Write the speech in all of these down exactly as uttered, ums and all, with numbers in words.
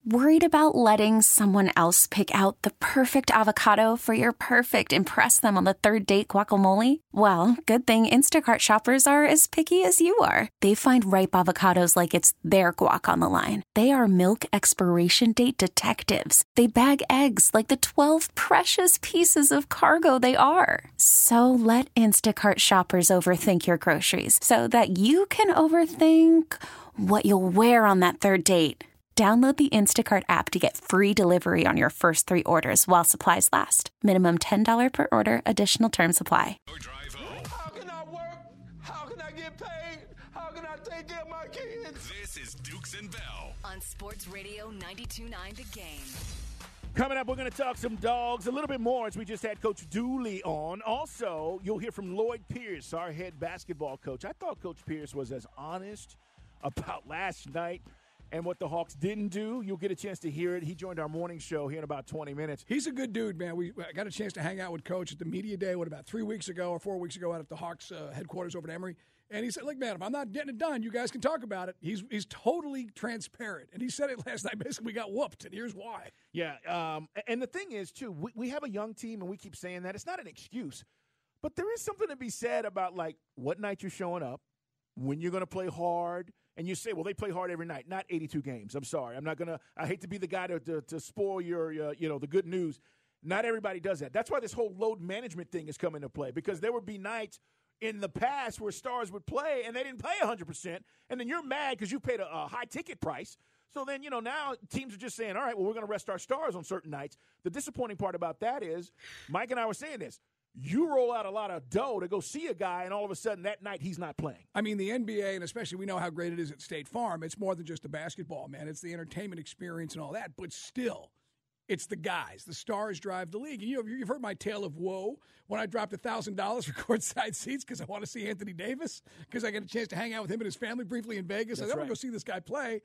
Worried about letting someone else pick out the perfect avocado for your perfect impress them on the third date guacamole? Well, good thing Instacart shoppers are as picky as you are. They find ripe avocados like it's their guac on the line. They are milk expiration date detectives. They bag eggs like the twelve precious pieces of cargo they are. So let Instacart shoppers overthink your groceries so that you can overthink what you'll wear on that third date. Download the Instacart app to get free delivery on your first three orders while supplies last. Minimum ten dollars per order. Additional terms apply. How can I work? How can I get paid? How can I take care of my kids? This is Dukes and Bell on Sports Radio ninety-two point nine The Game. Coming up, we're going to talk some dogs a little bit more as we just had Coach Dooley on. Also, you'll hear from Lloyd Pierce, our head basketball coach. I thought Coach Pierce was as honest about last night and what the Hawks didn't do. You'll get a chance to hear it. He joined our morning show here in about twenty minutes. He's a good dude, man. We got a chance to hang out with Coach at the media day, what, about three weeks ago or four weeks ago out at the Hawks uh, headquarters over at Emory. And he said, look, man, if I'm not getting it done, you guys can talk about it. He's he's totally transparent. And he said it last night. Basically, we got whooped, and here's why. Yeah, um, and the thing is, too, we, we have a young team, and we keep saying that. It's not an excuse. But there is something to be said about, like, what night you're showing up, when you're going to play hard. And you say, well, they play hard every night. Not eighty-two games. I'm sorry. I'm not going to – I hate to be the guy to, to, to spoil your, uh, you know, the good news. Not everybody does that. That's why this whole load management thing is coming into play, because there would be nights in the past where stars would play and they didn't play one hundred percent, and then you're mad because you paid a, a high ticket price. So then, you know, now teams are just saying, all right, well, we're going to rest our stars on certain nights. The disappointing part about that is, Mike and I were saying this, you roll out a lot of dough to go see a guy, and all of a sudden that night he's not playing. I mean, the N B A, and especially we know how great it is at State Farm, it's more than just the basketball, man. It's the entertainment experience and all that. But still, it's the guys. The stars drive the league. And you know, you've heard my tale of woe when I dropped one thousand dollars for courtside seats because I want to see Anthony Davis, because I get a chance to hang out with him and his family briefly in Vegas. That's I said, I'm right. going to go see this guy play.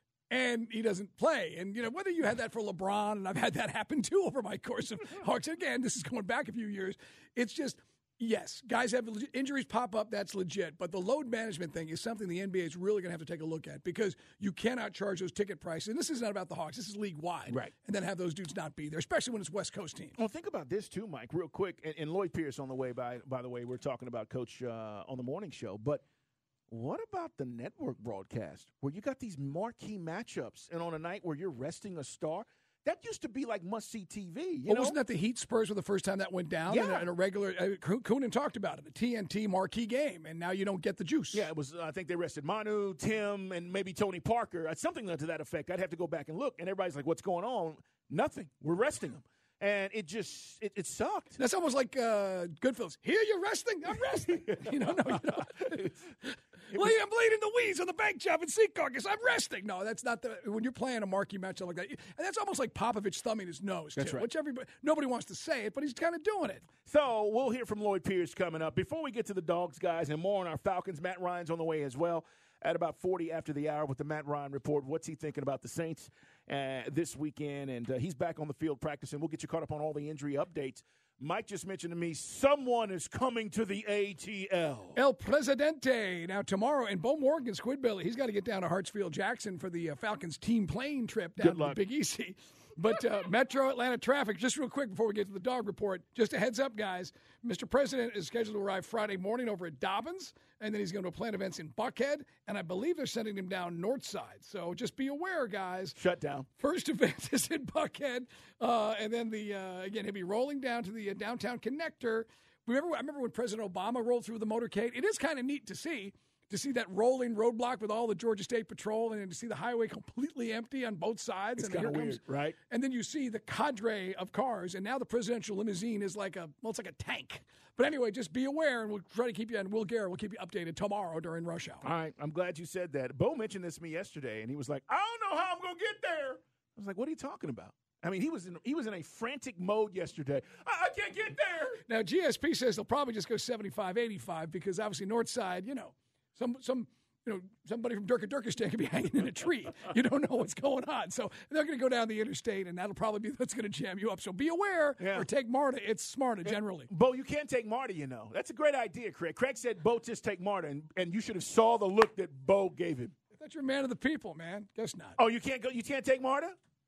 And he doesn't play. And, you know, whether you had that for LeBron, and I've had that happen too over my course of Hawks. Again, this is going back a few years. It's just, yes, guys have legit, injuries pop up. That's legit. But the load management thing is something the N B A is really going to have to take a look at, because you cannot charge those ticket prices. And this is not about the Hawks. This is league-wide. Right. And then have those dudes not be there, especially when it's West Coast teams. Well, think about this too, Mike, real quick. And, and Lloyd Pierce on the way, by, by the way, we're talking about Coach uh, on the morning show. But what about the network broadcast where you got these marquee matchups, and on a night where you're resting a star? That used to be like must-see T V. You well, know? wasn't that the Heat Spurs were the first time that went down Yeah. in, a, in a regular uh, – Coonan talked about it, a T N T marquee game, and now you don't get the juice. Yeah, it was. I think they rested Manu, Tim, and maybe Tony Parker. Uh, Something to that effect. I'd have to go back and look. And everybody's like, what's going on? Nothing. We're resting them. And it just it, it sucked. That's almost like uh, Goodfellas. Here you're resting? I'm resting. you know, no, you know. Well, I'm bleeding the weeds on the bank job in Sea Carcass. I'm resting. No, that's not the – when you're playing a marquee matchup like that. And that's almost like Popovich thumbing his nose, too. That's right. Which everybody – nobody wants to say it, but he's kind of doing it. So we'll hear from Lloyd Pierce coming up. Before we get to the Dogs, guys, and more on our Falcons, Matt Ryan's on the way as well at about forty after the hour with the Matt Ryan Report. What's he thinking about the Saints uh, this weekend? And uh, he's back on the field practicing. We'll get you caught up on all the injury updates. Mike just mentioned to me someone is coming to the A T L. El Presidente. Now, tomorrow, and Bo Morgan, Squidbilly, he's got to get down to Hartsfield Jackson for the uh, Falcons team plane trip down Good to luck. the Big Easy. But uh, Metro Atlanta traffic, just real quick before we get to the dog report, just a heads up, guys. Mister President is scheduled to arrive Friday morning over at Dobbins, and then he's going to plan events in Buckhead, and I believe they're sending him down north side. So just be aware, guys. Shut down. First event is in Buckhead, uh, and then, the uh, again, he'll be rolling down to the uh, downtown connector. Remember, I remember when President Obama rolled through the motorcade? It is kind of neat to see. To see that rolling roadblock with all the Georgia State Patrol, and then to see the highway completely empty on both sides. It's and kind of weird, comes, right? And then you see the cadre of cars, and now the presidential limousine is like a, well, it's like a tank. But anyway, just be aware, and we'll try to keep you, and Will Garrett will keep you updated tomorrow during rush hour. All right, I'm glad you said that. Bo mentioned this to me yesterday, and he was like, I don't know how I'm going to get there. I was like, what are you talking about? I mean, he was in he was in a frantic mode yesterday. I, I can't get there. Now, G S P says they'll probably just go seventy-five, eighty-five, because obviously north side, you know, some some – you know, somebody from Durka Durkistan could be hanging in a tree. You don't know what's going on. So they're going to go down the interstate, and that'll probably be what's going to jam you up. So be aware Yeah. or take MARTA. It's smarter generally. Bo, you can't take Marty, you know. That's a great idea, Craig. Craig said, Bo, just take Marty, and, and you should have saw the look that Bo gave him. I thought you're a man of the people, man. Guess not. Oh, you can't go. You can't take Marta?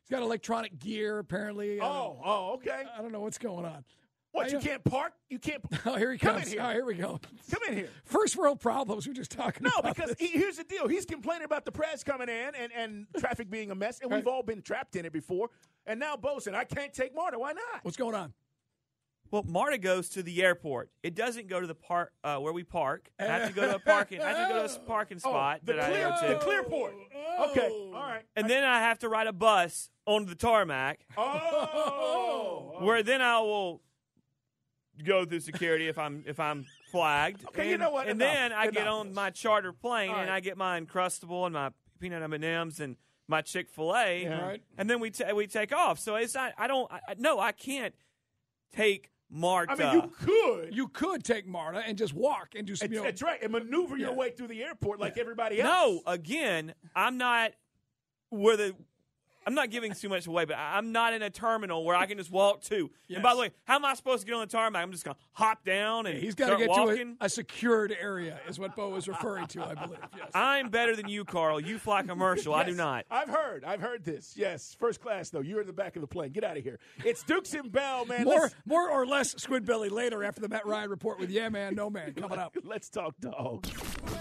He's got electronic gear, apparently. I Oh, don't- oh, okay. I don't know what's going on. What, I, you uh, can't park? You can't. Oh, here he Come comes. in here. Oh, here we go. Come in here. First world problems. We're just talking No, about because this. he, here's the deal. He's complaining about the press coming in and, and traffic being a mess, and we've Right. all been trapped in it before. And now Bo saying, I can't take Marta. Why not? What's going on? Well, MARTA goes to the airport. It doesn't go to the park uh, where we park. I have to go to a parking. I have to go to a parking spot Oh, the that clear, I go the to, clear port. Oh. Okay, all right. and then I have to ride a bus onto the tarmac, Oh, where then I will go through security if I'm if I'm flagged. Okay, and, you know what? And Enough. then I get Enough. on my charter plane All and right. I get my Uncrustable and my peanut M and M's and my Chick-fil-A, Yeah. Right. and then we ta we take off. So it's not. I don't. I, no, I can't take Marta. I mean, you could. You could take Marta and just walk and do some. It's, You know, it's right. And maneuver your Yeah. way through the airport like everybody else. No, again, I'm not where the I'm not giving too much away, but I- I'm not in a terminal where I can just walk to. And by the way, how am I supposed to get on the tarmac? I'm just going to hop down and he's got to start get walking. to a, a secured area, is what Bo was referring to, I believe. Yes. I'm better than you, Carl. You fly commercial. I do Yes, not. I've heard. I've heard this. Yes. First class, though. You're in the back of the plane. Get out of here. It's Dukes and Bell, man. more, Let's, more or less Squidbilly later after the Matt Ryan report with Yeah Man, No Man coming up. let's talk dogs.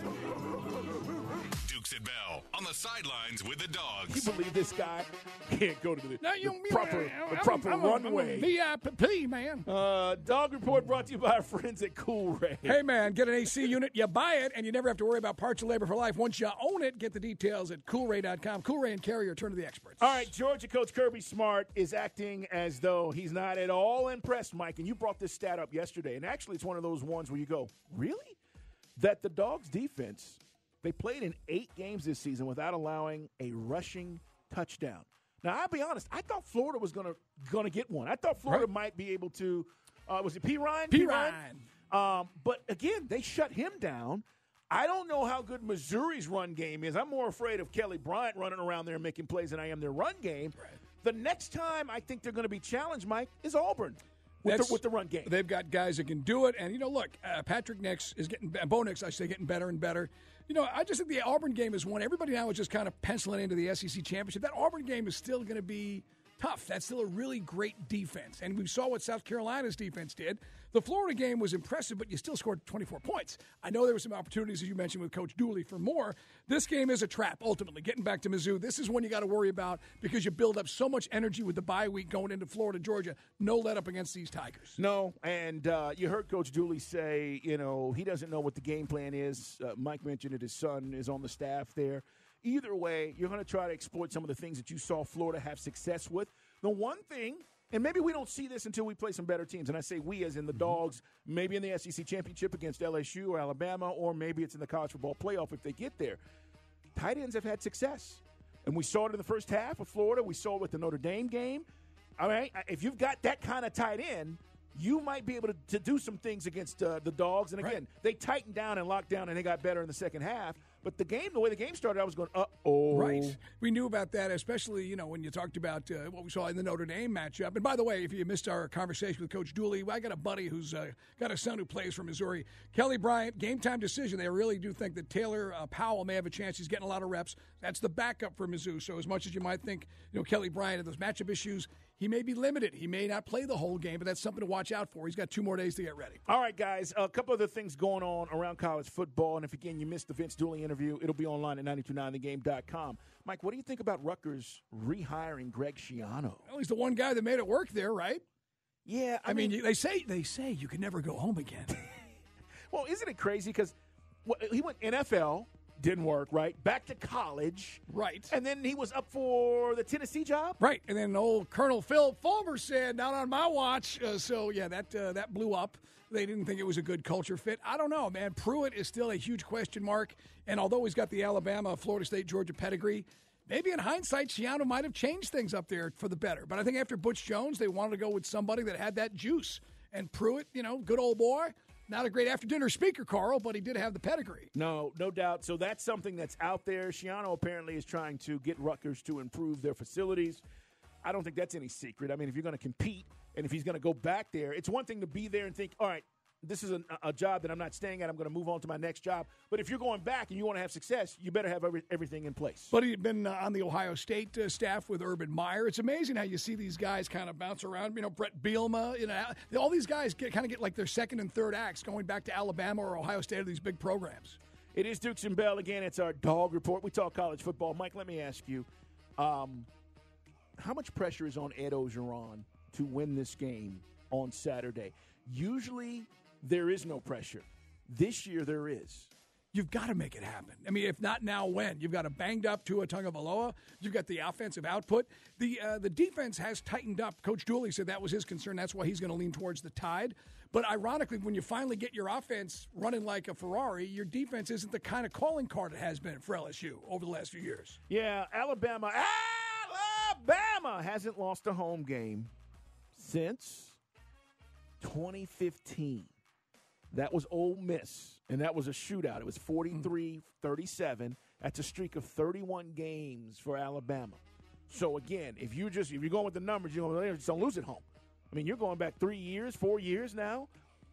Dukes and Bell on the sidelines with the Can dogs. you believe this guy can't go to the, Now, you, the proper, I'm, the I'm- proper I'm a- I'm a runway? V I P, man. Uh, Dog Report brought to you by our friends at Cool Ray. Hey, man, get an A C unit. You buy it, and you never have to worry about parts and labor for life. Once you own it, get the details at cool ray dot com. Cool Ray and Carrier, turn to the experts. All right, Georgia coach Kirby Smart is acting as though he's not at all impressed, Mike. And you brought this stat up yesterday. And actually, it's one of those ones where you go, really? That the Dogs' defense, they played in eight games this season without allowing a rushing touchdown. Now, I'll be honest. I thought Florida was going to going to get one. I thought Florida Right. might be able to. Uh, was it P. Ryan? P. Ryan. Um, but again, they shut him down. I don't know how good Missouri's run game is. I'm more afraid of Kelly Bryant running around there and making plays than I am their run game. The next time I think they're going to be challenged, Mike, is Auburn with, That's- the, with the run game. They've got guys that can do it. And, you know, look, uh, Patrick Nix is getting, Bo Nix, I say, getting better and better. You know, I just think the Auburn game is one. Everybody now is just kind of penciling into the S E C championship. That Auburn game is still going to be tough. That's still a really great defense. And we saw what South Carolina's defense did. The Florida game was impressive, but you still scored twenty-four points. I know there were some opportunities, as you mentioned, with Coach Dooley for more. This game is a trap, ultimately. Getting back to Mizzou, this is one you got to worry about because you build up so much energy with the bye week going into Florida, Georgia. No let up against these Tigers. No, and uh, you heard Coach Dooley say, you know, he doesn't know what the game plan is. Uh, Mike mentioned that his son is on the staff there. Either way, you're going to try to exploit some of the things that you saw Florida have success with. The one thing, and maybe we don't see this until we play some better teams, and I say we as in the Dogs, maybe in the S E C championship against L S U or Alabama, or maybe it's in the college football playoff if they get there. Tight ends have had success. And we saw it in the first half of Florida. We saw it with the Notre Dame game. All right, if you've got that kind of tight end, you might be able to, to do some things against uh, the Dogs. And again, Right. they tightened down and locked down, and they got better in the second half. But the game, the way the game started, I was going, uh-oh. Right. We knew about that, especially, you know, when you talked about uh, what we saw in the Notre Dame matchup. And by the way, if you missed our conversation with Coach Dooley, I got a buddy who's uh, got a son who plays for Missouri. Kelly Bryant, game time decision. They really do think that Taylor uh, Powell may have a chance. He's getting a lot of reps. That's the backup for Mizzou. So as much as you might think, you know, Kelly Bryant and those matchup issues, he may be limited. He may not play the whole game, but that's something to watch out for. He's got two more days to get ready. All right, guys, a couple other things going on around college football. And if, again, you missed the Vince Dooley interview, it'll be online at nine two nine the game dot com. Mike, what do you think about Rutgers rehiring Greg Schiano? Well, he's the one guy that made it work there, right? Yeah, I, mean, they say they say you can never go home again. well, isn't it crazy? Because well, he went N F L, didn't work, right? Back to college. Right. And then he was up for the Tennessee job? Right, and then old Colonel Phil Fulmer said, "Not on my watch." Uh, so yeah, that uh, that blew up. They didn't think it was a good culture fit. I don't know, man. Pruitt is still a huge question mark, and although he's got the Alabama, Florida State, Georgia pedigree, maybe in hindsight, Schiano might have changed things up there for the better. But I think after Butch Jones, they wanted to go with somebody that had that juice. And Pruitt, you know, good old boy. Not a great after-dinner speaker, Carl, but he did have the pedigree. No, no doubt. So that's something that's out there. Schiano apparently is trying to get Rutgers to improve their facilities. I don't think that's any secret. I mean, if you're going to compete and if he's going to go back there, it's one thing to be there and think, all right, this is a, a job that I'm not staying at. I'm going to move on to my next job. But if you're going back and you want to have success, you better have every, everything in place. But he'd been uh, on the Ohio State uh, staff with Urban Meyer. It's amazing how you see these guys kind of bounce around. You know, Brett Bielema, you know, all these guys get, kind of get like their second and third acts going back to Alabama or Ohio State or these big programs. It is Dukes and Bell. Again, it's our dog report. We talk college football. Mike, let me ask you, um, how much pressure is on Ed Orgeron to win this game on Saturday? Usually there is no pressure. This year there is. You've got to make it happen. I mean, if not now, when? You've got a banged-up Tua Tagovailoa. You've got the offensive output. The uh, the defense has tightened up. Coach Dooley said that was his concern. That's why he's going to lean towards the Tide. But ironically, when you finally get your offense running like a Ferrari, your defense isn't the kind of calling card it has been for L S U over the last few years. Yeah, Alabama. Alabama hasn't lost a home game since twenty fifteen. That was Ole Miss, and that was a shootout. It was forty-three thirty-seven. That's a streak of thirty-one games for Alabama. So, again, if you just if you're going with the numbers, you're going to just don't lose at home. I mean, you're going back three years, four years now.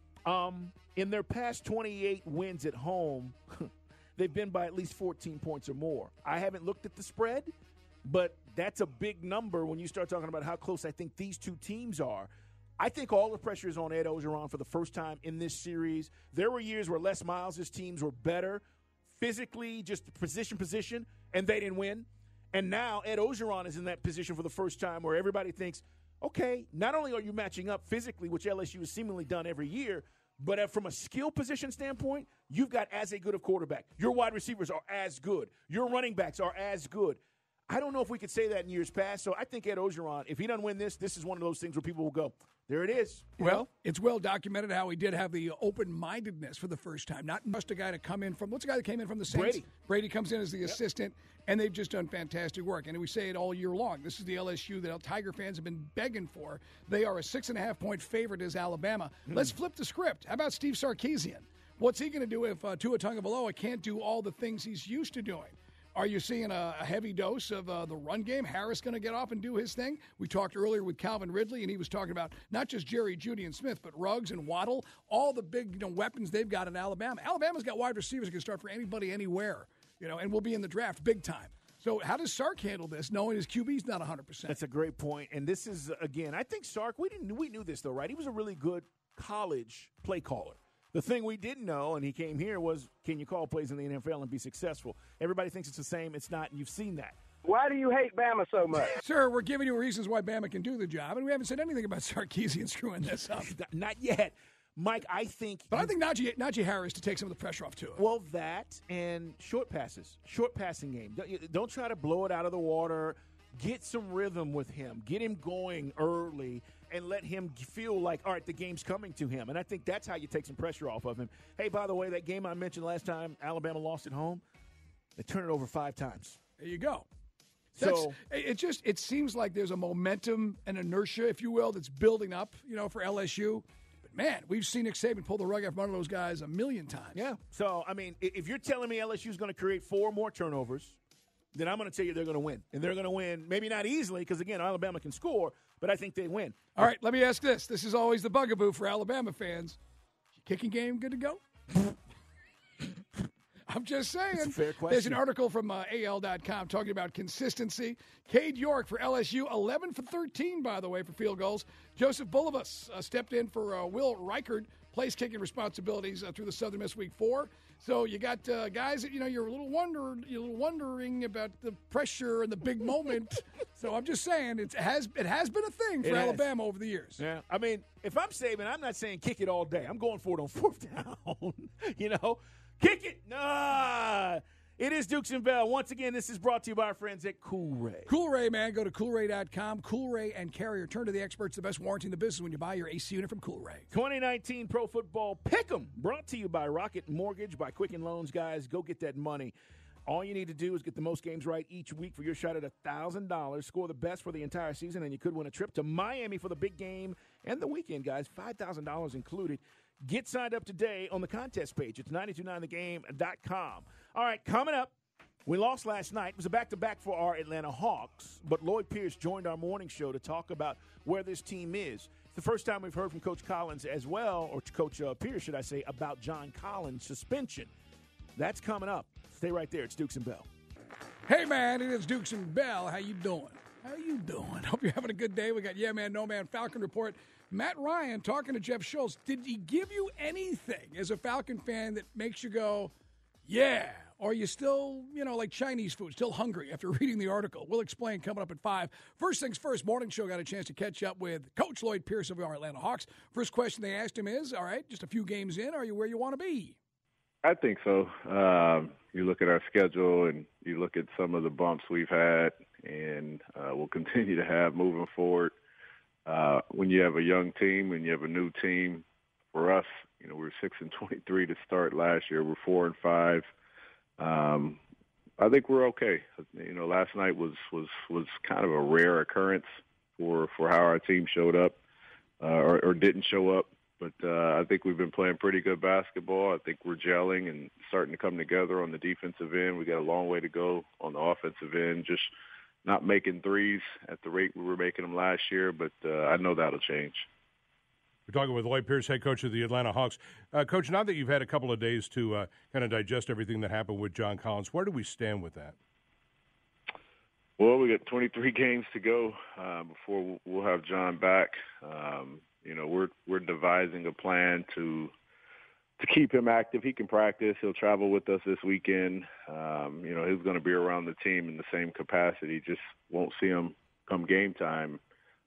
Um, in their past twenty-eight wins at home, they've been by at least fourteen points or more. I haven't looked at the spread, but that's a big number when you start talking about how close I think these two teams are. I think all the pressure is on Ed Orgeron for the first time in this series. There were years where Les Miles' teams were better physically, just position, position, and they didn't win. And now Ed Orgeron is in that position for the first time where everybody thinks, okay, not only are you matching up physically, which L S U has seemingly done every year, but from a skill position standpoint, you've got as a good of quarterback. Your wide receivers are as good. Your running backs are as good. I don't know if we could say that in years past. So I think Ed Orgeron, if he doesn't win this, this is one of those things where people will go, there it is. You well, know? It's well documented how he did have the open-mindedness for the first time. Not just a guy to come in from – what's the guy that came in from the Saints? Brady. Brady comes in as the Yep. assistant, and they've just done fantastic work. And we say it all year long. This is the L S U that Tiger fans have been begging for. They are a six-and-a-half point favorite as Alabama. Mm. Let's flip the script. How about Steve Sarkisian? What's he going to do if uh, Tua Tagovailoa can't do all the things he's used to doing? Are you seeing a, a heavy dose of uh, the run game? Harris going to get off and do his thing? We talked earlier with Calvin Ridley, and he was talking about not just Jerry, Jeudy, and Smith, but Ruggs and Waddle, all the big you know, weapons they've got in Alabama. Alabama's got wide receivers that can start for anybody, anywhere, you know, and will be in the draft big time. So how does Sark handle this, knowing his Q B's not one hundred percent? That's a great point. And this is, again, I think Sark, we didn't we knew this, though, right? He was a really good college play caller. The thing we didn't know, and he came here, was can you call plays in the N F L and be successful? Everybody thinks it's the same. It's not, and you've seen that. Why do you hate Bama so much? Sir, we're giving you reasons why Bama can do the job, and we haven't said anything about Sarkisian screwing this up. Not yet. Mike, I think – But I think Najee, Najee Harris to take some of the pressure off to it. Well, that and short passes, short passing game. Don't, don't try to blow it out of the water. Get some rhythm with him. Get him going early and let him feel like, all right, the game's coming to him. And I think that's how you take some pressure off of him. Hey, by the way, that game I mentioned last time, Alabama lost at home, they turned it over five times. There you go. So that's, it just it seems like there's a momentum and inertia, if you will, that's building up, you know, for L S U. But man, we've seen Nick Saban pull the rug out from under those guys a million times. Yeah. So I mean, if you're telling me L S U is going to create four more turnovers, then I'm going to tell you they're going to win, and they're going to win maybe not easily because again Alabama can score, but I think they win. All right, let me ask this: this is always the bugaboo for Alabama fans. Kicking game good to go? I'm just saying. That's a fair question. There's an article from uh, A L dot com talking about consistency. Cade York for L S U, eleven for thirteen, by the way, for field goals. Joseph Bulovas uh, stepped in for uh, Will Reichard, place kicking responsibilities uh, through the Southern Miss Week Four. So you got uh, guys that you know you're a little wonder, you're a little wondering about the pressure and the big moment. So I'm just saying it has it has been a thing for It has. Alabama over the years. Yeah, I mean, if I'm Saban, I'm not saying kick it all day. I'm going for it on fourth down. you know, kick it. Nah. It is Dukes and Bell. Once again, this is brought to you by our friends at Cool Ray. Cool Ray, man. Go to cool ray dot com. Cool Ray and Carrier. Turn to the experts, the best warranty in the business when you buy your A C unit from Cool Ray. twenty nineteen Pro Football Pick'em, brought to you by Rocket Mortgage, by Quicken Loans, guys. Go get that money. All you need to do is get the most games right each week for your shot at one thousand dollars. Score the best for the entire season, and you could win a trip to Miami for the big game and the weekend, guys. five thousand dollars included. Get signed up today on the contest page. It's nine two nine the game dot com. All right, coming up. We lost last night. It was a back-to-back for our Atlanta Hawks, but Lloyd Pierce joined our morning show to talk about where this team is. It's the first time we've heard from Coach Collins as well, or Coach uh, Pierce, should I say, about John Collins' suspension. That's coming up. Stay right there. It's Dukes and Bell. Hey, man, it is Dukes and Bell. How you doing? How you doing? Hope you're having a good day. We got Yeah Man, No Man, Falcon Report. Matt Ryan talking to Jeff Schultz. Did he give you anything as a Falcon fan that makes you go, yeah? Or are you still, you know, like Chinese food, still hungry after reading the article? We'll explain coming up at five. First things first, morning show got a chance to catch up with Coach Lloyd Pierce of our Atlanta Hawks. First question they asked him is, all right, just a few games in, are you where you want to be? I think so. Um, you look at our schedule and you look at some of the bumps we've had and uh, we'll continue to have moving forward. Uh, when you have a young team and you have a new team, for us, you know, we were six and twenty-three to start last year. We're four and five. Um, I think we're okay. You know, last night was, was, was kind of a rare occurrence for, for how our team showed up uh, or, or didn't show up. But uh, I think we've been playing pretty good basketball. I think we're gelling and starting to come together on the defensive end. We got a long way to go on the offensive end, just not making threes at the rate we were making them last year. But uh, I know that'll change. We're talking with Lloyd Pierce, head coach of the Atlanta Hawks. Uh, coach, now that you've had a couple of days to uh, kind of digest everything that happened with John Collins, where do we stand with that? Well, we got twenty-three games to go uh, before we'll have John back. Um, you know, we're we're devising a plan to to keep him active. He can practice. He'll travel with us this weekend. Um, you know, he's going to be around the team in the same capacity. Just won't see him come game time.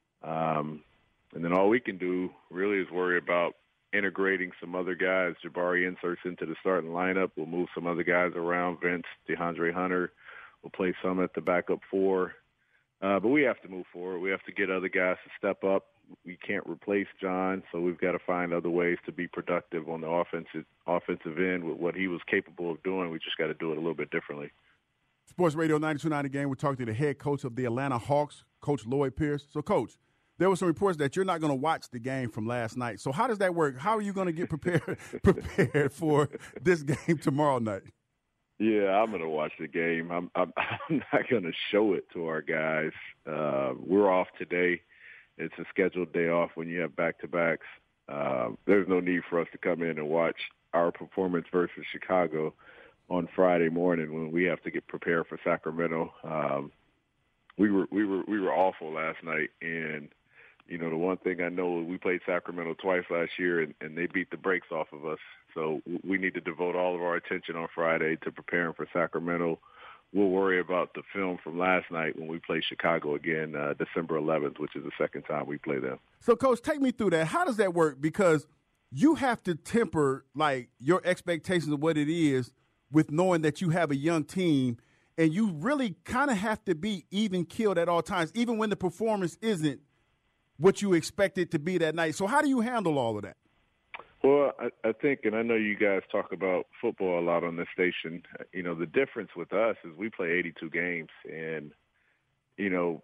Um, And then all we can do really is worry about integrating some other guys. Jabari inserts into the starting lineup. We'll move some other guys around. Vince, DeAndre Hunter will play some at the backup four. Uh, but we have to move forward. We have to get other guys to step up. We can't replace John, so we've got to find other ways to be productive on the offensive offensive end with what he was capable of doing. We just got to do it a little bit differently. Sports Radio ninety-two point nine The Game. We're talking to the head coach of the Atlanta Hawks, Coach Lloyd Pierce. So, Coach, there were some reports that you're not going to watch the game from last night. So how does that work? How are you going to get prepared prepared for this game tomorrow night? Yeah, I'm going to watch the game. I'm, I'm, I'm not going to show it to our guys. Uh, we're off today. It's a scheduled day off when you have back-to-backs. Uh, there's no need for us to come in and watch our performance versus Chicago on Friday morning when we have to get prepared for Sacramento. Um, we were we were we were awful last night, and you know, the one thing I know, we played Sacramento twice last year, and, and they beat the brakes off of us. So we need to devote all of our attention on Friday to preparing for Sacramento. We'll worry about the film from last night when we play Chicago again, uh, December eleventh, which is the second time we play them. So, Coach, take me through that. How does that work? Because you have to temper, like, your expectations of what it is with knowing that you have a young team, and you really kind of have to be even-keeled at all times, even when the performance isn't what you expect it to be that night. So how do you handle all of that? Well, I, I think, and I know you guys talk about football a lot on this station, you know, the difference with us is we play eighty-two games. And, you know,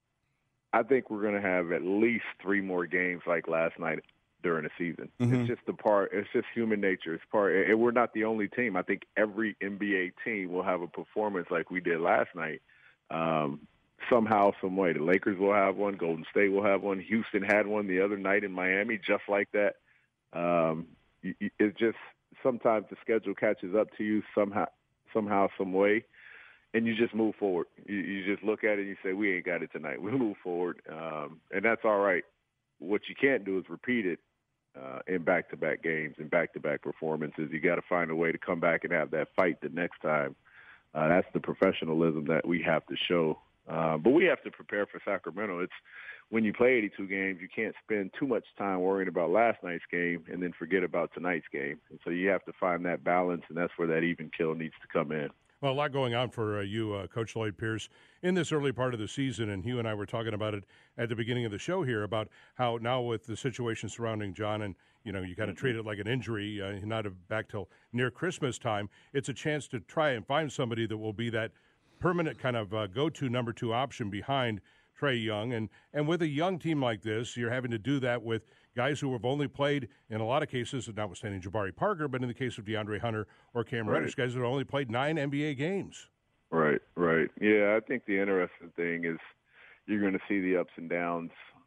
I think we're going to have at least three more games like last night during the season. Mm-hmm. It's just the part, it's just human nature. It's part, and we're not the only team. I think every N B A team will have a performance like we did last night. Um, somehow, some way. The Lakers will have one. Golden State will have one. Houston had one the other night in Miami, just like that. Um, it's just sometimes the schedule catches up to you somehow, somehow, some way, and you just move forward. You, you just look at it and you say, we ain't got it tonight. We move forward, um, and that's all right. What you can't do is repeat it uh, in back-to-back games and back-to-back performances. You got to find a way to come back and have that fight the next time. Uh, that's the professionalism that we have to show. Uh, but we have to prepare for Sacramento. It's when you play eighty-two games, you can't spend too much time worrying about last night's game and then forget about tonight's game. And so you have to find that balance, and that's where that even kill needs to come in. Well, a lot going on for uh, you, uh, Coach Lloyd Pierce, in this early part of the season, and Hugh and I were talking about it at the beginning of the show here about how now with the situation surrounding John and, you know, you kind of treat it like an injury, uh, not back till near Christmas time, it's a chance to try and find somebody that will be that permanent kind of uh, go-to number two option behind Trae Young. And, and with a young team like this, you're having to do that with guys who have only played, in a lot of cases, notwithstanding Jabari Parker, but in the case of DeAndre Hunter or Cam right. Reddish, guys that have only played nine N B A games. Right, right. Yeah, I think the interesting thing is you're going to see the ups and downs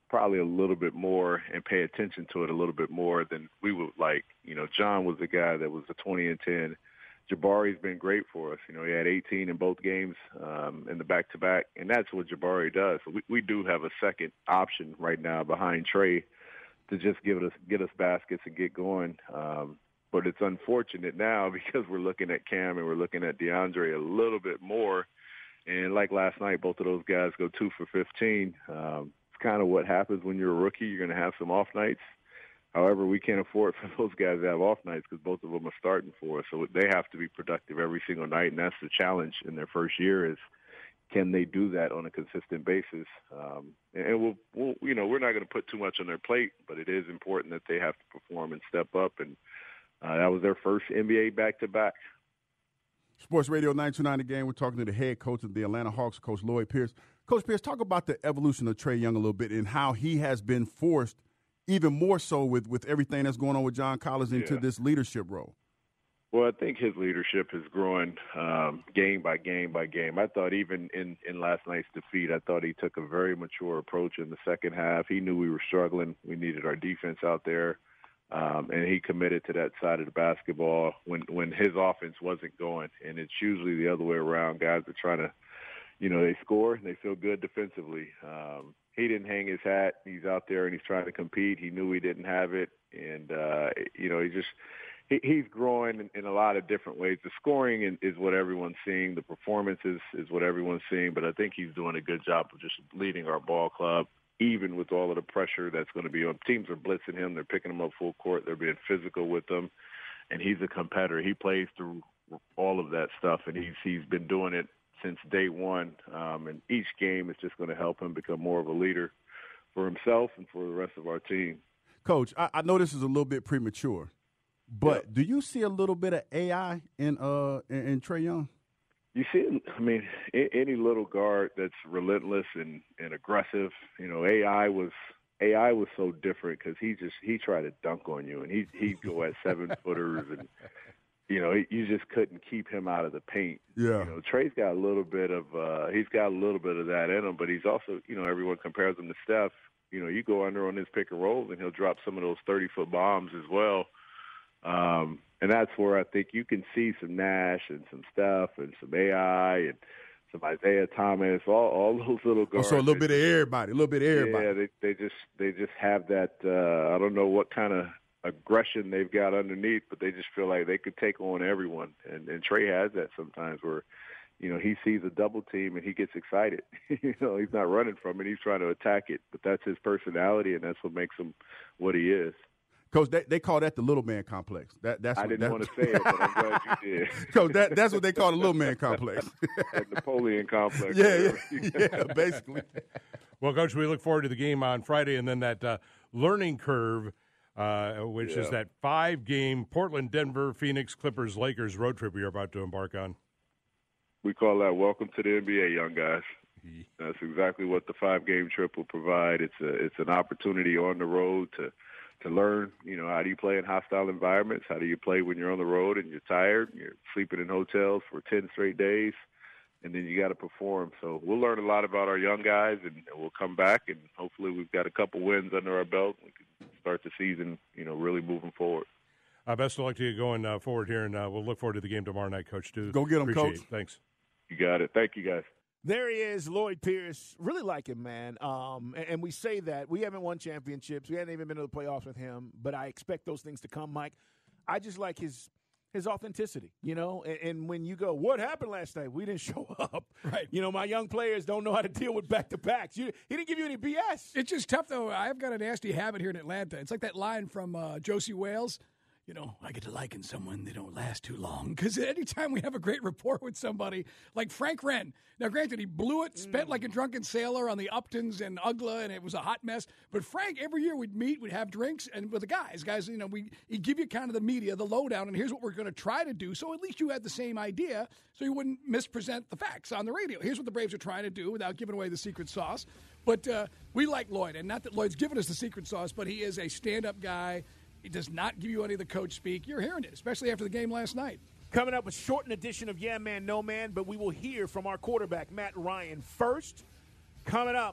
probably a little bit more and pay attention to it a little bit more than we would like. You know, John was the guy that was a twenty and ten. Jabari's been great for us. You know, he had eighteen in both games um, in the back-to-back, and that's what Jabari does. So we, we do have a second option right now behind Trey to just give us get us baskets and get going. Um, but it's unfortunate now because we're looking at Cam and we're looking at DeAndre a little bit more. And like last night, both of those guys go two for fifteen. Um, it's kind of what happens when you're a rookie. You're going to have some off nights. However, we can't afford for those guys to have off nights because both of them are starting for us. So they have to be productive every single night, and that's the challenge in their first year is can they do that on a consistent basis? Um, and we'll, we'll, you know, we're not going to put too much on their plate, but it is important that they have to perform and step up. And uh, that was their first N B A back-to-back. Sports Radio nine two nine The Game. We're talking to the head coach of the Atlanta Hawks, Coach Lloyd Pierce. Coach Pierce, talk about the evolution of Trae Young a little bit and how he has been forced even more so with, with everything that's going on with John Collins into Yeah. this leadership role. Well, I think his leadership is growing um, game by game by game. I thought even in, in last night's defeat, I thought he took a very mature approach in the second half. He knew we were struggling. We needed our defense out there, um, and he committed to that side of the basketball when, when his offense wasn't going. And it's usually the other way around. Guys are trying to, you know, they score, they feel good defensively. Um, he didn't hang his hat. He's out there and he's trying to compete. He knew he didn't have it, and uh, you know, he just he, he's growing in, in a lot of different ways. The scoring is, is what everyone's seeing. The performance is, is what everyone's seeing. But I think he's doing a good job of just leading our ball club, even with all of the pressure that's going to be on. Teams are blitzing him. They're picking him up full court. They're being physical with him, and he's a competitor. He plays through all of that stuff, and he's he's been doing it since day one, um, and each game is just going to help him become more of a leader for himself and for the rest of our team. Coach, I, I know this is a little bit premature, but Yeah. do you see a little bit of A I in uh in, in Trae Young? You see, I mean, any little guard that's relentless and, and aggressive, you know, A I was A I was so different because he just he tried to dunk on you, and he he'd go at seven footers and. You know, you just couldn't keep him out of the paint. Yeah. You know, Trey's got a little bit of uh, he's got a little bit of that in him, but he's also, you know, everyone compares him to Steph. You know, you go under on his pick and rolls, and he'll drop some of those thirty-foot bombs as well. Um, and that's where I think you can see some Nash and some Steph and some A I and some Isaiah Thomas, all all those little guards. Oh, so a little bit of everybody, a little bit of everybody. Yeah, they they just they just have that. Uh, I don't know what kind of aggression they've got underneath, but they just feel like they could take on everyone. And, and Trey has that sometimes where, you know, he sees a double team and he gets excited. you know, he's not running from it. He's trying to attack it, but that's his personality, and that's what makes him what he is. Coach, they, they call that the little man complex. That that's I what, didn't that, want to say it, but I'm glad you did. Coach, that, that's what they call the little man complex. That Napoleon complex. yeah, yeah, yeah, basically. Well, Coach, we look forward to the game on Friday, and then that uh, learning curve, uh, which Yeah. is that five-game Portland, Denver, Phoenix, Clippers, Lakers road trip you're about to embark on. We call that welcome to the N B A, young guys. That's exactly what the five-game trip will provide. It's a it's an opportunity on the road to to learn, you know, how do you play in hostile environments? How do you play when you're on the road and you're tired, and you're sleeping in hotels for ten straight days, and then you got to perform. So we'll learn a lot about our young guys, and we'll come back, and hopefully we've got a couple wins under our belt. We can start the season, you know, really moving forward. Uh, best of luck to you going uh, forward here, and uh, we'll look forward to the game tomorrow night, Coach. Too. Go get 'em, Appreciate Coach. it. Thanks. You got it. Thank you, guys. There he is, Lloyd Pierce. Really like him, man. Um, and, and we say that. We haven't won championships. We haven't even been to the playoffs with him, but I expect those things to come, Mike. I just like his his authenticity, you know. And, and when you go, what happened last night? We didn't show up. Right. You know, my young players don't know how to deal with back-to-backs. You, he didn't give you any B S. It's just tough, though. I've got a nasty habit here in Atlanta. It's like that line from uh, Josie Wales. You know, I get to liking someone, they don't last too long. Because anytime we have a great rapport with somebody, like Frank Wren. Now, granted, he blew it, spent like a drunken sailor on the Uptons and U G L A, and it was a hot mess. But Frank, every year we'd meet, we'd have drinks, and with the guys, guys, you know, we he'd give you kind of the media, the lowdown, and here's what we're going to try to do. So at least you had the same idea, so you wouldn't mispresent the facts on the radio. Here's what the Braves are trying to do without giving away the secret sauce. But uh, we like Lloyd, and not that Lloyd's given us the secret sauce, but he is a stand-up guy. He does not give you any of the coach speak. You're hearing it, especially after the game last night. Coming up, a shortened edition of Yeah Man, No Man, but we will hear from our quarterback, Matt Ryan, first. Coming up,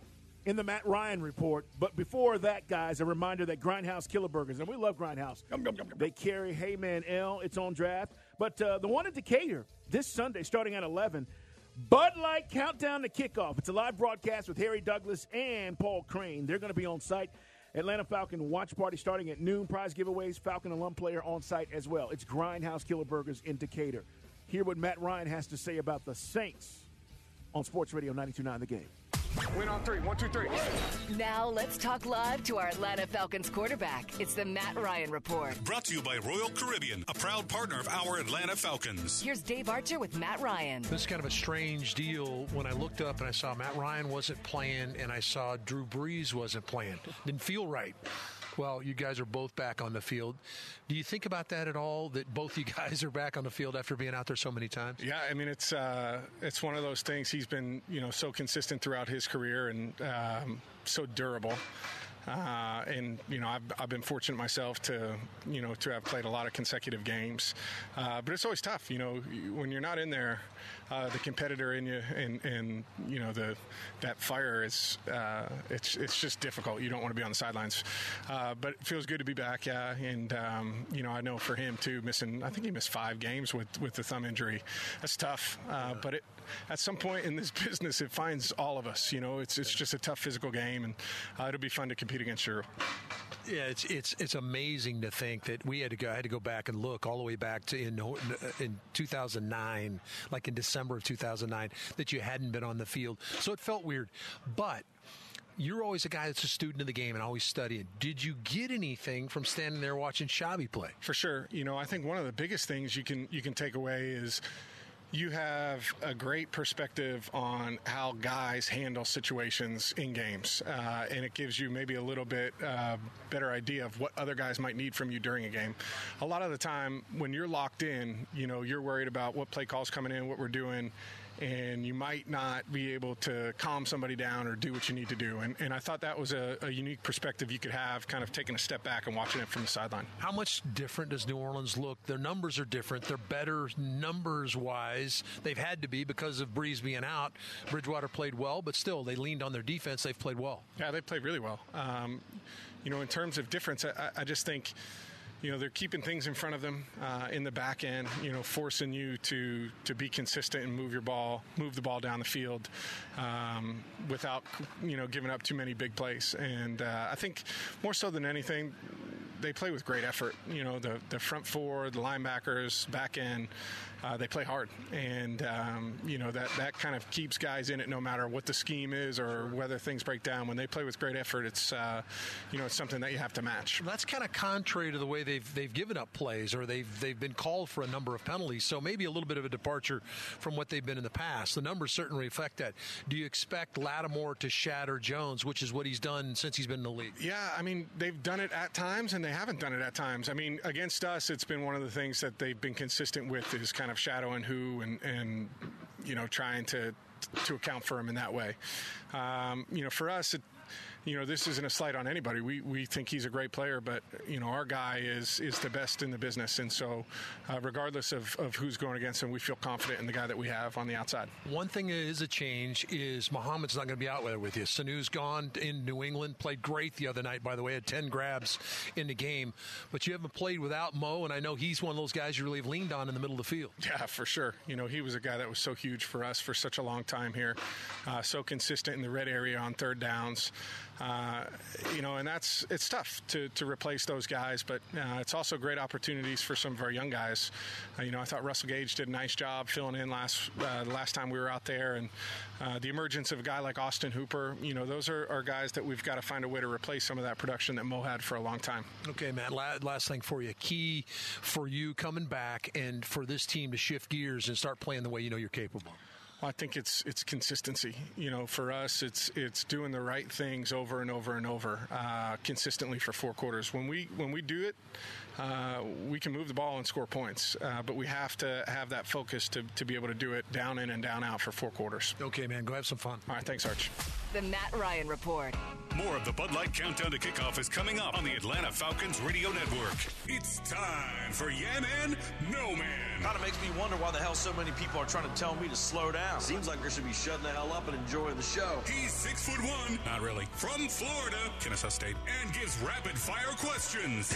in the Matt Ryan Report. But before that, guys, a reminder that Grindhouse Killer Burgers, and we love Grindhouse, yum, yum, yum, yum. they carry Heyman L, its own draft. But uh, the one in Decatur this Sunday starting at eleven, Bud Light Countdown to Kickoff. It's a live broadcast with Harry Douglas and Paul Crane. They're going to be on site. Atlanta Falcon watch party starting at noon. Prize giveaways, Falcon alum player on site as well. It's Grindhouse Killer Burgers in Decatur. Hear what Matt Ryan has to say about the Saints on Sports Radio ninety-two point nine The Game. Win on three. One, two, three. Now let's talk live to our Atlanta Falcons quarterback. It's the Matt Ryan Report. Brought to you by Royal Caribbean, a proud partner of our Atlanta Falcons. Here's Dave Archer with Matt Ryan. This is kind of a strange deal when I looked up and I saw Matt Ryan wasn't playing and I saw Drew Brees wasn't playing. Didn't feel right. Well, you guys are both back on the field. Do you think about that at all, that both you guys are back on the field after being out there so many times? Yeah, I mean, it's uh, it's one of those things. He's been, you know, so consistent throughout his career and um, so durable. Uh, and, you know, I've, I've been fortunate myself to, you know, to have played a lot of consecutive games. Uh, but it's always tough, you know, when you're not in there, uh, the competitor in you and, and, you know, the that fire is, uh, it's it's just difficult. You don't want to be on the sidelines. Uh, but it feels good to be back, yeah. And, um, you know, I know for him, too, missing, I think he missed five games with, with the thumb injury. That's tough. Uh, but it, at some point in this business, it finds all of us. You know, it's it's just a tough physical game, and uh, it'll be fun to compete against you. Yeah, it's it's it's amazing to think that we had to go I had to go back and look all the way back to in in two thousand nine, like in December of two thousand nine, that you hadn't been on the field. So it felt weird, but you're always a guy that's a student of the game and always studying. Did you get anything from standing there watching Shabby play? For sure. You know, I think one of the biggest things you can you can take away is you have a great perspective on how guys handle situations in games, uh, and it gives you maybe a little bit uh, better idea of what other guys might need from you during a game. A lot of the time, when you're locked in, you know, you're worried about what play call's coming in, what we're doing, and you might not be able to calm somebody down or do what you need to do. And, and I thought that was a, a unique perspective you could have, kind of taking a step back and watching it from the sideline. How much different does New Orleans look? Their numbers are different. They're better numbers-wise. They've had to be because of Brees being out. Bridgewater played well, but still, they leaned on their defense. They've played well. Yeah, they played really well. Um, you know, in terms of difference, I, I just think – you know, they're keeping things in front of them uh, in the back end, you know, forcing you to, to be consistent and move your ball, move the ball down the field um, without, you know, giving up too many big plays. And uh, I think more so than anything, they play with great effort. You know, the, the front four, the linebackers, back end, uh, they play hard. And, um, you know, that, that kind of keeps guys in it no matter what the scheme is or whether things break down. When they play with great effort, it's, uh, you know, it's something that you have to match. That's kind of contrary to the way they've they've given up plays, or they've they've been called for a number of penalties. So maybe a little bit of a departure from what they've been in the past. The numbers certainly reflect that. Do you expect Lattimore to shatter Jones, which is what he's done since he's been in the league? Yeah, I mean, they've done it at times, and they haven't done it at times. I mean, against us, it's been one of the things that they've been consistent with is kind of shadowing who and, and you know, trying to to account for him in that way. Um, you know, for us, it, you know, this isn't a slight on anybody. We we think he's a great player, but, you know, our guy is is the best in the business. And so uh, regardless of, of who's going against him, we feel confident in the guy that we have on the outside. One thing that is a change is Muhammad's not going to be out there with you. Sanu's gone in New England, played great the other night, by the way, had ten grabs in the game. But you haven't played without Mo, and I know he's one of those guys you really have leaned on in the middle of the field. Yeah, for sure. You know, he was a guy that was so huge for us for such a long time here, uh, so consistent in the red area on third downs. Uh, you know, and that's it's tough to, to replace those guys, but uh, it's also great opportunities for some of our young guys. Uh, you know, I thought Russell Gage did a nice job filling in last uh, the last time we were out there, and uh, the emergence of a guy like Austin Hooper, you know, those are, are guys that we've got to find a way to replace some of that production that Mo had for a long time. Okay, Matt, last thing for you. Key for you coming back and for this team to shift gears and start playing the way you know you're capable. Well, I think it's it's consistency. You know, for us, it's it's doing the right things over and over and over, uh, consistently for four quarters. When we when we do it, uh, we can move the ball and score points. Uh, but we have to have that focus to, to be able to do it down in and down out for four quarters. Okay, man, go have some fun. All right, thanks, Arch. The Matt Ryan Report. More of the Bud Light Countdown to Kickoff is coming up on the Atlanta Falcons Radio Network. It's time for Yeah Man, No Man. Kind of makes me wonder why the hell so many people are trying to tell me to slow down. Seems like I should be shutting the hell up and enjoying the show. He's six foot one, not really, from Florida, Kennesaw State, and gives rapid fire questions.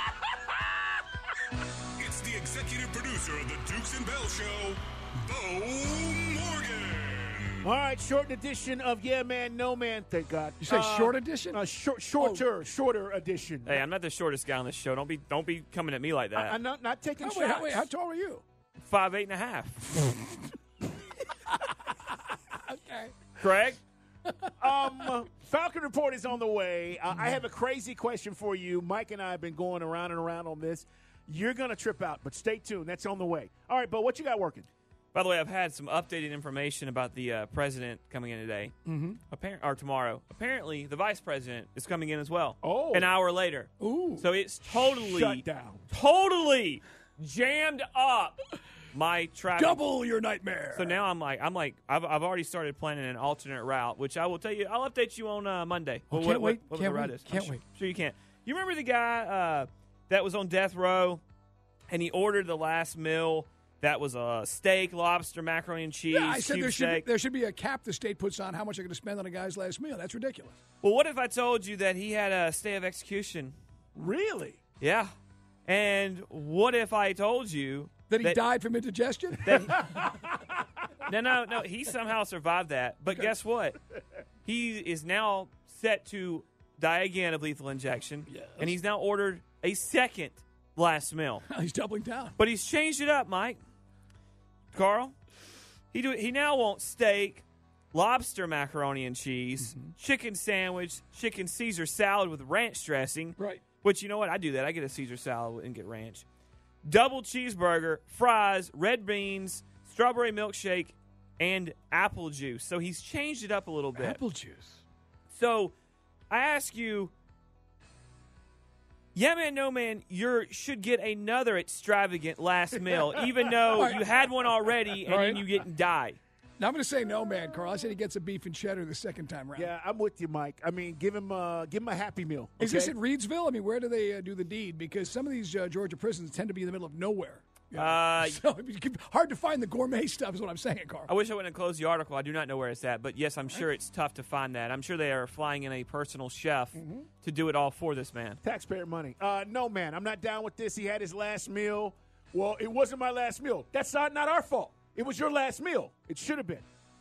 It's the executive producer of the Dukes and Bell Show, Bo Morgan. All right, short edition of Yeah Man, No Man. Thank God. You say uh, short edition? Uh, short, shorter, oh. shorter edition. Hey, I'm not the shortest guy on this show. Don't be, don't be coming at me like that. I, I'm not, not taking Oh, shots. wait, how, wait, how tall are you? Five, eight and a half. Okay. Craig? um, Falcon Report is on the way. Uh, I have a crazy question for you. Mike and I have been going around and around on this. You're going to trip out, but stay tuned. That's on the way. All right, but what you got working? By the way, I've had some updated information about the uh, president coming in today, mm-hmm. Appar- or tomorrow. Apparently, the vice president is coming in as well. Oh, an hour later. Ooh, so it's totally shut down, totally jammed up. My traffic. Double your nightmare. So now I'm like, I'm like, I've, I've already started planning an alternate route, which I will tell you. I'll update you on uh, Monday. Oh, what, can't what, wait. What, what can't the route wait. is. Can't I'm wait. Sure, sure you can't. You remember the guy uh, that was on death row, and he ordered the last meal. That was a steak, lobster, macaroni and cheese. Yeah, I said cube there should, be, steak. there should be a cap the state puts on how much they're going to spend on a guy's last meal. That's ridiculous. Well, what if I told you that he had a stay of execution? Really? Yeah. And what if I told you that he that, died from indigestion? That he, no, no, no. He somehow survived that. But Okay. guess what? He is now set to die again of lethal injection, yes. and he's now ordered a second last meal. He's doubling down. But he's changed it up, Mike. Carl, he do he now wants steak, lobster macaroni and cheese, mm-hmm. chicken sandwich, chicken Caesar salad with ranch dressing. Right. Which, you know what? I do that. I get a Caesar salad and get ranch. Double cheeseburger, fries, red beans, strawberry milkshake, and apple juice. So he's changed it up a little bit. Apple juice. So I ask you, yeah, man, no, man, you should get another extravagant last meal, even though Right. you had one already and Right. then you didn't die. Now, I'm going to say no, man, Carl. I said he gets a beef and cheddar the second time round. Yeah, I'm with you, Mike. I mean, give him, uh, give him a Happy Meal. Is okay? this in Reedsville? I mean, where do they uh, do the deed? Because some of these uh, Georgia prisons tend to be in the middle of nowhere. You know? Uh, so it'd be hard to find the gourmet stuff is what I'm saying, Carl. I wish I wouldn't have closed the article. I do not know where it's at. But, yes, I'm sure it's tough to find that. I'm sure they are flying in a personal chef Mm-hmm. to do it all for this man. Taxpayer money. Uh, no, man, I'm not down with this. He had his last meal. Well, it wasn't my last meal. That's not, not our fault. It was your last meal. It should have been.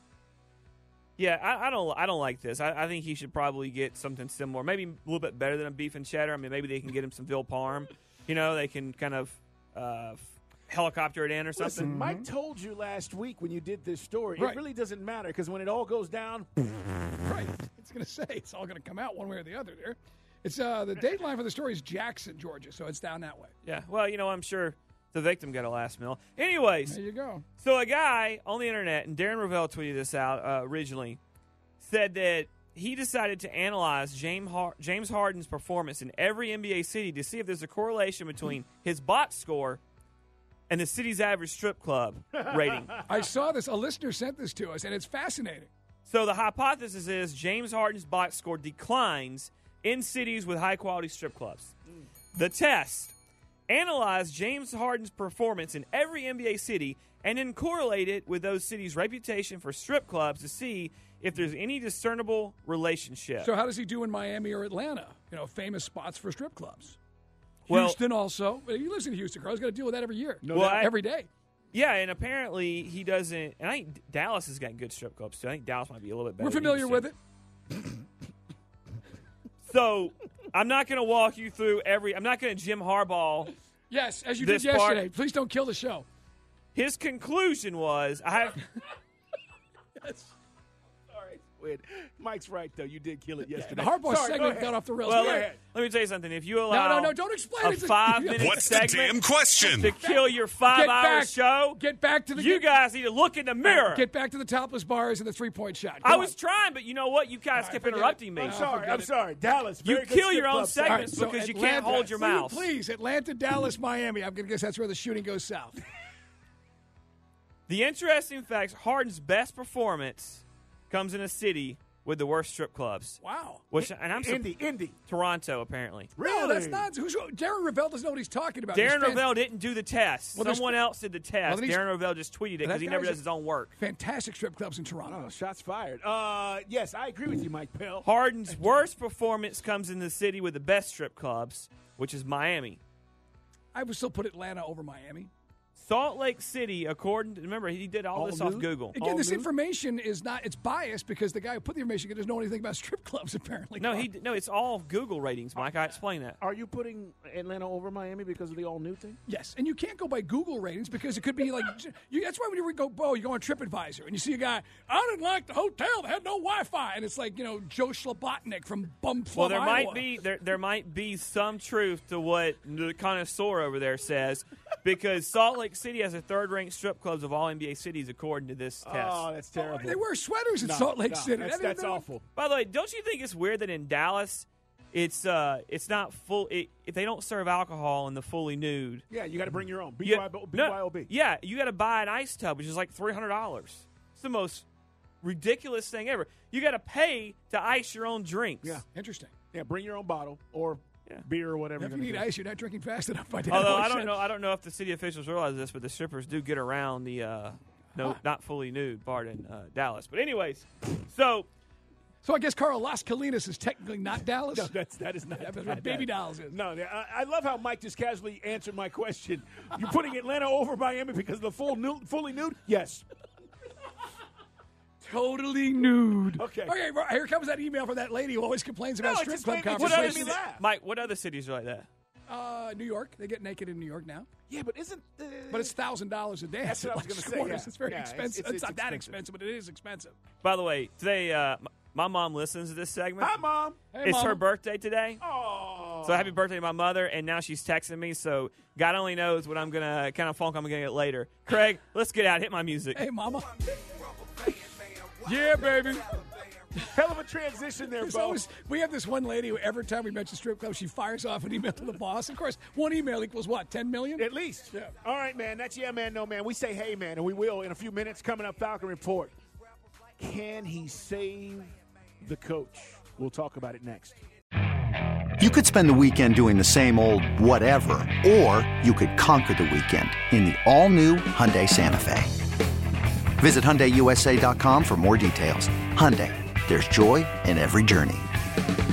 Yeah, I, I don't. I don't like this. I, I think he should probably get something similar, maybe a little bit better than a beef and cheddar. I mean, maybe they can get him some Ville Parm. You know, they can kind of uh, helicopter it in or something. Listen, Mike told you last week when you did this story, Right. it really doesn't matter because when it all goes down, Right. It's going to say it's all going to come out one way or the other there. It's uh, the dateline for the story is Jackson, Georgia, so it's down that way. Yeah. Well, you know, I'm sure the victim got a last meal. Anyways, There you go. so a guy on the internet, and Darren Rovell tweeted this out uh, originally, said that he decided to analyze James Har- James Harden's performance in every N B A city to see if there's a correlation between his box score and the city's average strip club rating. I saw this. A listener sent this to us, and it's fascinating. So the hypothesis is James Harden's box score declines in cities with high-quality strip clubs. The test analyzed James Harden's performance in every N B A city and then correlate it with those cities' reputation for strip clubs to see if there's any discernible relationship. So how does he do in Miami or Atlanta? You know, famous spots for strip clubs. Well- Houston also. He lives in Houston. Carl's got to deal with that every year. No Well, doubt. I- every day. Yeah, and apparently he doesn't. And I think Dallas has got good strip clubs too. I think Dallas might be a little bit better. We're than familiar with Houston. it. So I'm not going to walk you through every. I'm not going to Jim Harbaugh. Yes, as you this did yesterday. part. Please don't kill the show. His conclusion was, I have. Yes. win. Mike's right, though. You did kill it yesterday. The Harbaugh Sorry, segment got off the rails. Well, Go let, ahead. let me tell you something. If you allow No, no, no, don't explain a it. five-minute What's the segment damn question? to kill your five-hour back. show, Get back to the. you get, guys need to look in the mirror. Get back to the topless bars and the three-point shot. I Come was on. trying, but you know what? You guys kept interrupting me. I'm sorry. forget I'm it. sorry. Dallas. You very good kill strip your own club. segments All right, so because you Atlanta- can't hold your will you mouth. Please, Atlanta, Dallas, Miami. I'm going to guess that's where the shooting goes south. The interesting fact, Harden's best performance comes in a city with the worst strip clubs. Wow. Which, and I'm sur- Indy, Indy. Toronto, apparently. No, that's not. Who's, Darren Rovell doesn't know what he's talking about. Darren There's fan- Rovell didn't do the test. Well, there's- Someone else did the test. Well, then he's- Darren Rovell just tweeted it That because he never guy's does his own work. Fantastic strip clubs in Toronto. Oh, shots fired. Uh, yes, I agree with you, Mike Pell. Harden's worst performance comes in the city with the best strip clubs, which is Miami. I would still put Atlanta over Miami. Salt Lake City, according to, remember, he did all, All this off nude? Google. Again, All this nude? information is not, it's biased because the guy who put the information doesn't know anything about strip clubs, apparently. No, he no, it's all Google ratings, Mike. I explained that. Are you putting Atlanta over Miami because of the all-new thing? Yes, and you can't go by Google ratings because it could be like, you, that's why when you go, oh, you go on TripAdvisor and you see a guy, I didn't like the hotel, they had no Wi-Fi, and it's like, you know, Joe Schlabotnik from Bumfuck, Well, there Iowa. might be there there might be some truth to what the connoisseur over there says, because Salt Lake City has a third-ranked strip clubs of all N B A cities according to this test. Oh, that's terrible. They wear sweaters in No, Salt Lake no, City. That's, That- that's that- awful. By the way, don't you think it's weird that in Dallas, it's uh it's not full. It, if they don't serve alcohol in the fully nude, Yeah, you got to bring your own. you- B Y O B. no, yeah, you got to buy an ice tub, which is like three hundred dollars. It's the most ridiculous thing ever. You got to pay to ice your own drinks. Yeah. Interesting. Yeah, bring your own bottle or beer or whatever. If you you're need gonna do. ice, you're not drinking fast enough. By Dan Although I Boy don't said. know, I don't know if the city officials realize this, but the strippers do get around the uh, no, not fully nude part in uh, Dallas. But anyways, so So I guess Carl Las Colinas is technically not Dallas. No, that's that is not. That's that- what Baby that- Dolls is. No, I, I love how Mike just casually answered my question. You're putting Atlanta over Miami because of the full nude, fully nude? Yes. Totally nude. Okay. Okay, well, here comes that email from that lady who always complains about No, it strip just club made me- it just what other made conversations. me laugh. Mike, what other cities are like that? Uh, New York. They get naked in New York now. Yeah, but isn't uh, But it's thousand dollars a day. That's what I was Like gonna say, Scores. yeah. It's very Yeah, it's- expensive. It's, it's- it's not that expensive. expensive, but it is expensive. By the way, today uh, m- my mom listens to this segment. Hi, Mom. Hey, it's her Mama. birthday today. Oh. So happy birthday to my mother, and now she's texting me, so God only knows what I'm going to, kind of funk I'm going to get later. Craig, let's get out. Hit my music. Hey, Mama. Yeah, baby. Hell of a transition there, There's Bo. always, we have this one lady who every time we mention strip club, she fires off an email to the boss. Of course, one email equals what, ten million? At least. Yeah. All right, man. That's Yeah Man, No Man. We say hey, man, and we will in a few minutes. Coming up, Falcon Report. Can he save the coach? We'll talk about it next. You could spend the weekend doing the same old whatever, or you could conquer the weekend in the all-new Hyundai Santa Fe. Visit Hyundai U S A dot com for more details. Hyundai, there's joy in every journey.